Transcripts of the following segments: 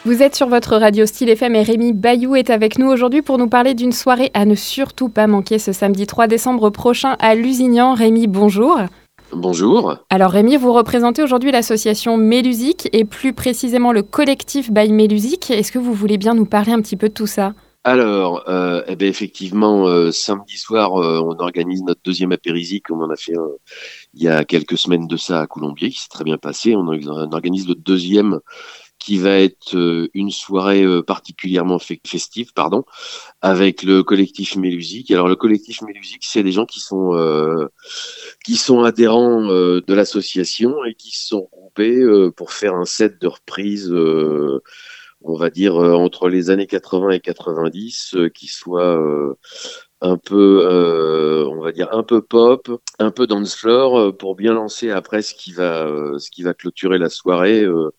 Vous êtes sur votre radio Style FM et Rémi Bayou est avec nous aujourd'hui pour nous parler d'une soirée à ne surtout pas manquer ce samedi 3 décembre prochain à Lusignan. Rémi, bonjour. Bonjour. Alors Rémi, vous représentez aujourd'hui l'association Mélusique et plus précisément le collectif by Mélusique. Est-ce que vous voulez bien nous parler un petit peu de tout ça ? Alors, effectivement, samedi soir, on organise notre deuxième apéritif, comme on a fait il y a quelques semaines de ça à Coulombiers, qui s'est très bien passé. On organise le deuxième, qui va être une soirée particulièrement festive, avec le collectif Mélusique. Alors, le collectif Mélusique, c'est des gens qui sont adhérents de l'association et qui se sont groupés pour faire un set de reprises. On va dire entre les années 80 et 90, qui soit un peu, on va dire un peu pop, un peu dance floor, pour bien lancer après ce qui va clôturer la soirée.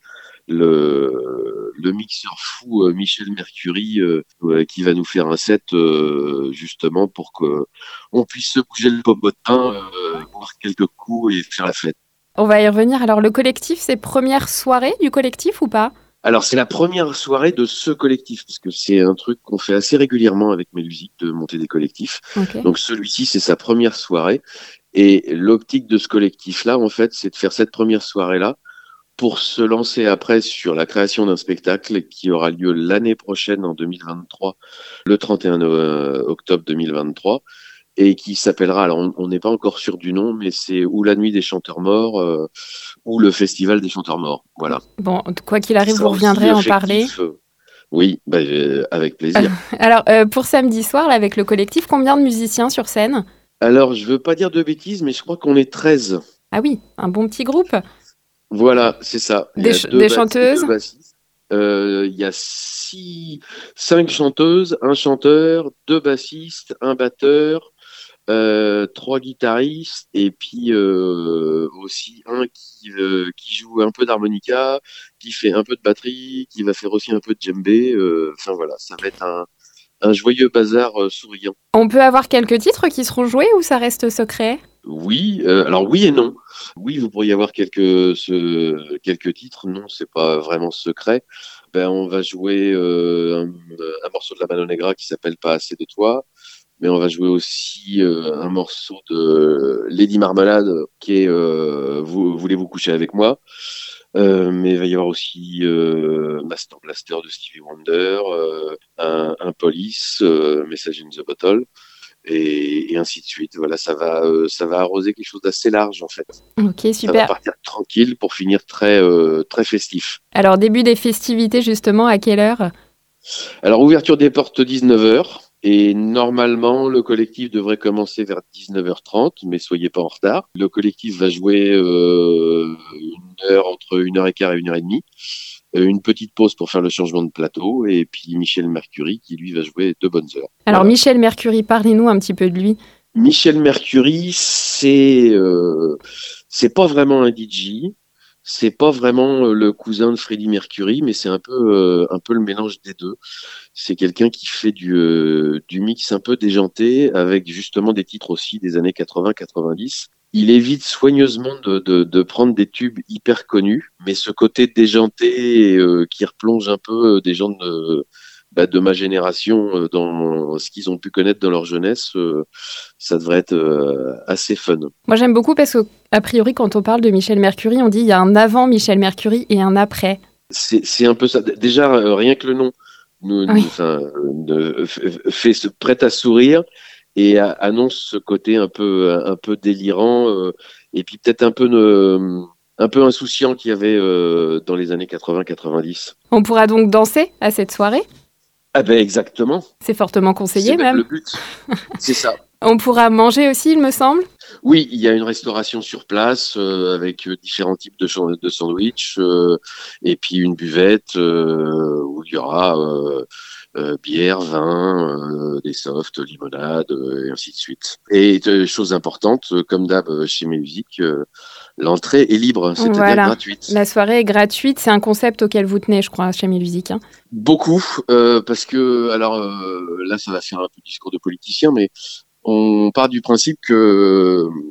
Le mixeur fou Michel Mercury, qui va nous faire un set justement pour que on puisse se bouger le popotin, boire quelques coups et faire la fête. On va y revenir. Alors le collectif, c'est première soirée du collectif ou pas ? Alors, c'est la première soirée de ce collectif, parce que c'est un truc qu'on fait assez régulièrement avec Mélusique, de monter des collectifs. Okay. Donc, celui-ci, c'est sa première soirée. Et l'optique de ce collectif-là, en fait, c'est de faire cette première soirée-là pour se lancer après sur la création d'un spectacle qui aura lieu l'année prochaine, en 2023, le 31 octobre 2023. Et qui s'appellera, alors on n'est pas encore sûr du nom, mais c'est ou la nuit des chanteurs morts, ou le festival des chanteurs morts. Voilà. Bon, quoi qu'il arrive, vous reviendrez en parler. Oui, avec plaisir. Alors, pour samedi soir, là, avec le collectif, combien de musiciens sur scène ? Alors, je veux pas dire de bêtises, mais je crois qu'on est 13. Ah oui, un bon petit groupe. Voilà, c'est ça. Des chanteuses. Il y a 5 chanteuses, un chanteur, 2 bassistes, un batteur, 3 guitaristes et puis aussi un qui joue un peu d'harmonica, qui fait un peu de batterie, qui va faire aussi un peu de djembé. Enfin voilà, ça va être un joyeux bazar souriant. On peut avoir quelques titres qui seront joués ou ça reste secret ? Oui, alors oui et non. Oui, vous pourriez avoir quelques titres. Non, c'est pas vraiment secret. On va jouer un morceau de la Mano Negra qui s'appelle Pas assez de toi. Mais on va jouer aussi un morceau de Lady Marmalade qui est Voulez-vous coucher avec moi. Mais il va y avoir aussi Master Blaster de Stevie Wonder, un Police, Message in the Bottle, et ainsi de suite. Voilà, ça va arroser quelque chose d'assez large en fait. Ok, super. Ça va partir tranquille pour finir très festif. Alors, début des festivités justement, à quelle heure ? Alors, ouverture des portes 19h. Et normalement, le collectif devrait commencer vers 19h30, mais soyez pas en retard. Le collectif va jouer une heure, entre 1h15 et 1h30. Une petite pause pour faire le changement de plateau. Et puis Michel Mercury, qui lui va jouer 2 bonnes heures. Alors voilà. Michel Mercury, parlez-nous un petit peu de lui. Michel Mercury, c'est pas vraiment un DJ. C'est pas vraiment le cousin de Freddie Mercury, mais c'est un peu le mélange des deux. C'est quelqu'un qui fait du mix un peu déjanté, avec justement des titres aussi des années 80-90. Il évite soigneusement de prendre des tubes hyper connus, mais ce côté déjanté qui replonge un peu des gens de ma génération dans ce qu'ils ont pu connaître dans leur jeunesse, ça devrait être assez fun. Moi j'aime beaucoup parce qu'a priori quand on parle de Michel Mercury, on dit il y a un avant Michel Mercury et un après. C'est un peu ça. Déjà, rien que le nom prête à sourire et annonce ce côté un peu délirant, et puis peut-être un peu insouciant qu'il y avait dans les années 80-90. On pourra donc danser à cette soirée ? Ah ben exactement. C'est fortement conseillé c'est même. Le but, c'est ça. On pourra manger aussi, il me semble. Oui, il y a une restauration sur place avec différents types de sandwichs, et puis une buvette où il y aura bière, vin, des softs, limonade, et ainsi de suite. Et chose importante, comme d'hab chez Mélusique, l'entrée est libre, c'est-à-dire gratuite. La soirée est gratuite, c'est un concept auquel vous tenez, je crois, chez Mélusique. Beaucoup, parce que, alors là, ça va faire un peu discours de politicien, mais on part du principe que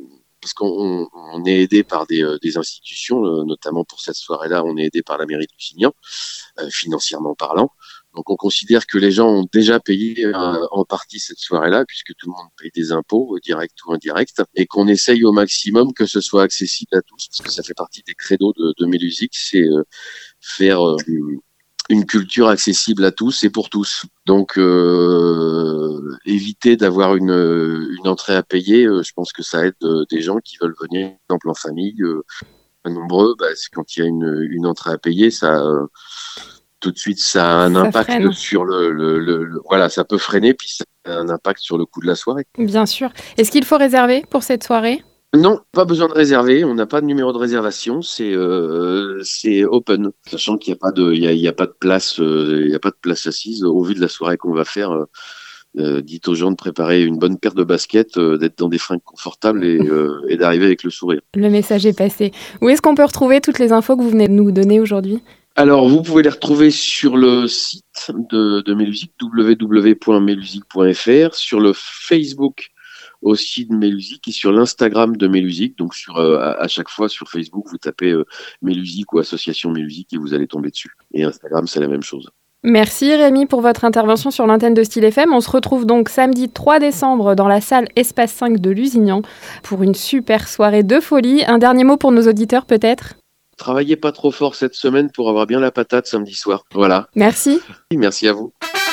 parce qu'on est aidé par des institutions, notamment pour cette soirée-là, on est aidé par la mairie de Lusignan, financièrement parlant. Donc on considère que les gens ont déjà payé en partie cette soirée-là, puisque tout le monde paye des impôts, direct ou indirect, et qu'on essaye au maximum que ce soit accessible à tous, parce que ça fait partie des credos de Mélusic, c'est faire une culture accessible à tous et pour tous. Donc éviter d'avoir une entrée à payer, je pense que ça aide des gens qui veulent venir, par exemple en famille, nombreux, c'est quand il y a une entrée à payer, ça... tout de suite, ça a un impact freine. sur voilà, ça peut freiner, puis ça a un impact sur le coût de la soirée. Bien sûr. Est-ce qu'il faut réserver pour cette soirée ? Non, pas besoin de réserver. On n'a pas de numéro de réservation. C'est open, sachant qu'il n'y a pas de, il y a pas de place, il y a pas de place assise. Au vu de la soirée qu'on va faire, dites aux gens de préparer une bonne paire de baskets, d'être dans des fringues confortables et d'arriver avec le sourire. Le message est passé. Où est-ce qu'on peut retrouver toutes les infos que vous venez de nous donner aujourd'hui ? Alors, vous pouvez les retrouver sur le site de Mélusic, www.melusic.fr, sur le Facebook aussi de Mélusic et sur l'Instagram de Mélusic. Donc, à chaque fois sur Facebook, vous tapez Mélusic ou Association Mélusic et vous allez tomber dessus. Et Instagram, c'est la même chose. Merci Rémi pour votre intervention sur l'antenne de Style FM. On se retrouve donc samedi 3 décembre dans la salle Espace 5 de Lusignan pour une super soirée de folie. Un dernier mot pour nos auditeurs peut-être ? Travaillez pas trop fort cette semaine pour avoir bien la patate samedi soir. Voilà. Merci. Merci à vous.